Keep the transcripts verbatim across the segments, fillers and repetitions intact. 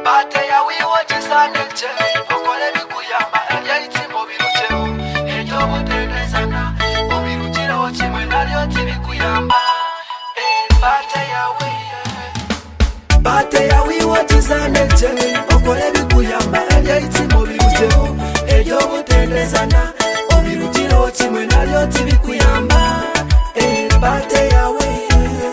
Bate ya wiwo chisaneche okole bikuyamba ebyayiti mobirucheho ejo butenezana obirukiraho kimwe nalyo tibikuyamba bate ya wiwo bate ya wiwo chisaneche okole bikuyamba ebyayiti mobirucheho ejo butenezana obirukiraho kimwe nalyo tibikuyamba bate ya wiwo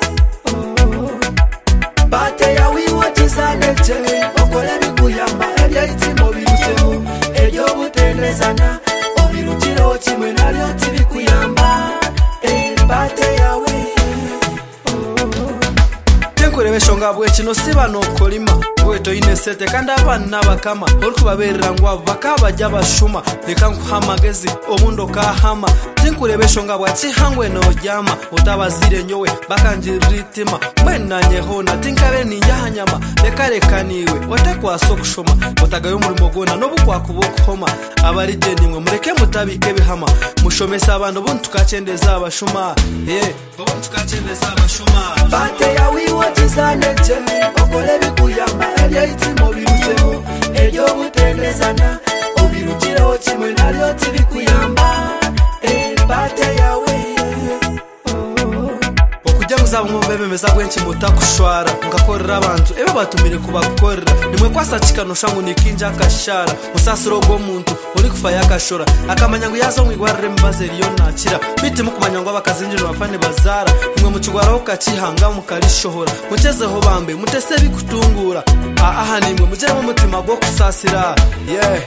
bate ya wiwo chisaneche okole bikuyamba ebyayiti mobirucheho ejo butenezana obirukiraho kimwe nalyo tibikuyamba bate ya wiwo tenkurebesho ngabwe kino siba nokolima weto inesete kandi abana bakama olikubaberera ngwabo bakabajja bashuma leka nkuhamagezi omundo kahama tenkurebesho ngabwe kihangwe nojama utabazire nyowe bakanjiritima mwenanyeho na tinkabe ninjahanyama leka leka niwe otakwaso kushoma otagayo mulimo gona nobukwakubukhoma abari jenimwe mureke mutabike bihama mushomesa abantu buntu kachendeza abashuma eh buntu kachendeza abashuma bate ya wiwo chisaneche okole bikuyamba ebyayiti mobirucheho ejo butenezana obirukiraho kimwe nalyo tibikuyamba bate ya wiwo okujja muzaba ngobebemeza bwenki mutakushwara ngakorera abantu ebe batumire kubakorera nimwe kwasachikano shangu nikinja kashara musasiro gwomuntu uri kufaya kashora akamanya ngo yazo mwigwarire mbaze riyo nakira biti mukumanya ngo abakazinjiro bafane bazara nimwe mukigwaraho kacihanga mukarishohora mutezeho bambe mutese bikutungura aha nimwe mugere mu mutima gwo kusasira yeah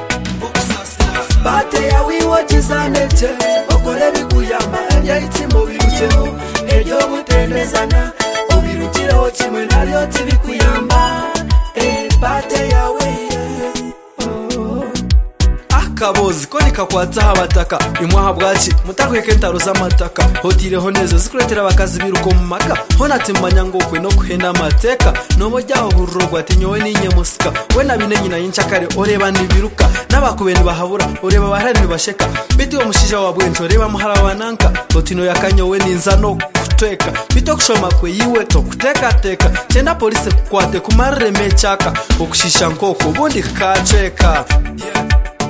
bate ya wiwo chisaneche okole bikuyamba ebyayiti mobirucheho ejo butenezana obirukiraho kimwe nalyo tibikuyamba bate ya wiwo akabozi koni kakwataho abataka imwaha bwaki mutakweke ntaro z'amataka hotireho neza zikuretera abakazi biruko mu maka honatimanya ngo kwe no kuhenda amateka nobo jyaho hururwa ati nyowe ninye musika we nabine nyina yinchakare oreba nibiruka n'abakubeni bahabura oreba baharani basheka biti wo mushija wa bwencho oreba muhara wananka hotino yakanyowe ninza no kuteka bito kushoma kwe yiwe to kuteka teka chenda polisi kwate kumarre mechaka okushisha nkoko bundi kacheka yeah.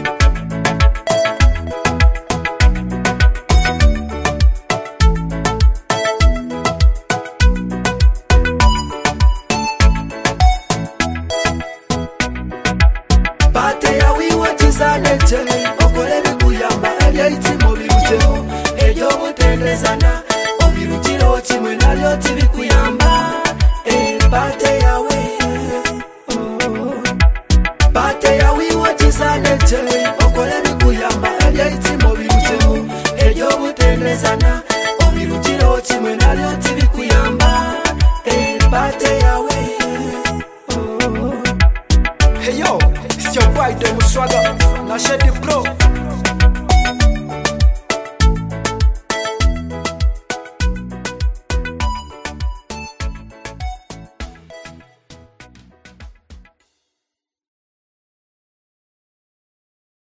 Bate ya wiwo chisaneche okole bikuyamba ebyayiti mobirucheho ejo butenezana obirukiraho kimwe nalyo tibikuyamba bate ya wiwo bate ya wiwo chisaneche okole bikuyamba ebyayiti mobirucheho ejo butenezana obirukiraho kimwe nalyo tibikuyamba bate ya wiwo hey yo it's your boy Demo Swagger, na Shady Pro.